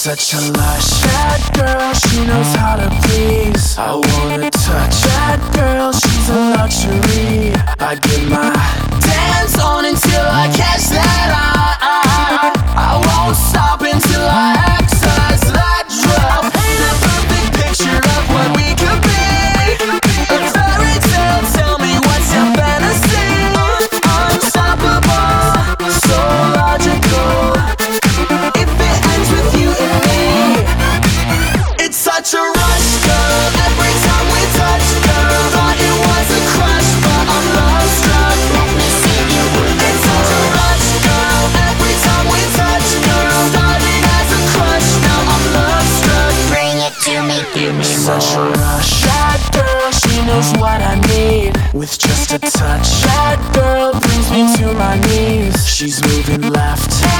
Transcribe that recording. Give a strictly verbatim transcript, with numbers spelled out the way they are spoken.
such a lush. Bad girl, she knows how to please. I wanna touch. Bad girl, she's a luxury. I get my dance on until I catch that eye. I won't stop until I access that drop. The perfect picture of what we could be. A fairy tale, tell me what's your fantasy? Unstoppable, so logical. If it ends with you and me, it's such a rush, girl. Every time we touch, girl, thought it was a crush, but I'm love struck. Let me see you work. It's such a rush, girl. Every time we touch, girl, started as a crush, now I'm love struck. Bring it to me, give me Such a more. rush. Bad girl, she knows what I need. With just a touch, bad girl brings me to my knees. She's moving left